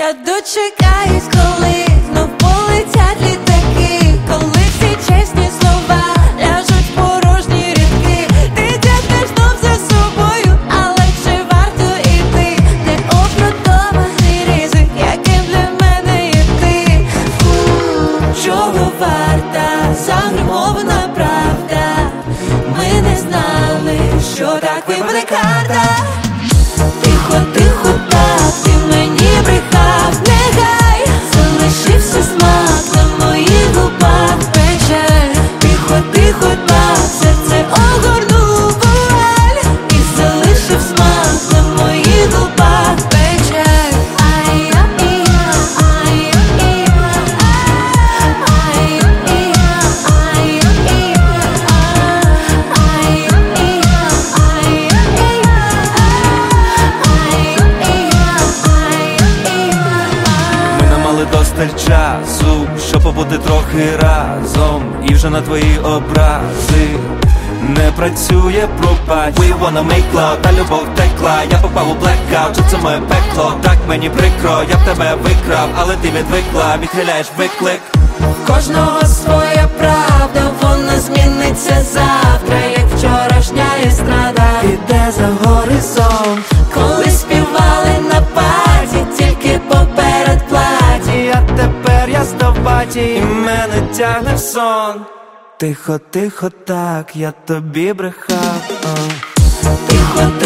Я дочекаюсь, коли знов полетять літаки, коли всі чесні слова ляжуть в порожні рядки. Ти тягнеш знов за собою, але чи варто іти? Необґрунтований ризик, яким для мене є ти. Чого варта загримована правда? Ми не знали, що так випаде карта. Тихо, тихо, так, ти мені брехав, нехай залишився смак на моїх губах, печаль. Тихо, тихо, так, серце огорнув вуаль і залишив смак на моїх губах, печаль. Ай-я-ія, ай-я-ія, ай-я-ія, ай-я-ія, досталь часу, щоб побути трохи разом, і вже на твої образи не працює пропасть. We wanna make love, та любов текла. Я попав у blackout, чи це моє пекло? Так мені прикро, я б тебе викрав, але ти відвикла, відхиляєш виклик. Кожного своя правда, вона зміниться завтра, як вчорашня естрада іде за горизонт. Коли співали на паті, тільки поперед платі, а тепер я стовбаті і мене тягне в сон. Тихо, тихо, так, я тобі брехав. Тихо,